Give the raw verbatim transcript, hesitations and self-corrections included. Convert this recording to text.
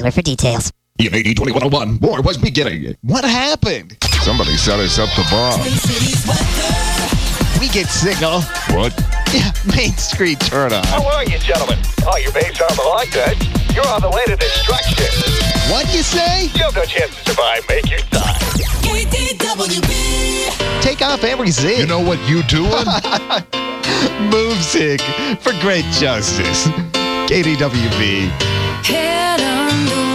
Hustler for details. In eighty twenty-one oh one, war was beginning. What happened? Somebody set us up the bomb. We get signal. What? Yeah, Main Street turn on. How are you, gentlemen? Oh, your base armor like that. You're on the way to destruction. What you say? You have no chance to survive. Make your time. K D W B. Take off every zig. You know what you doing? Move zig for great justice. K D W B. Head under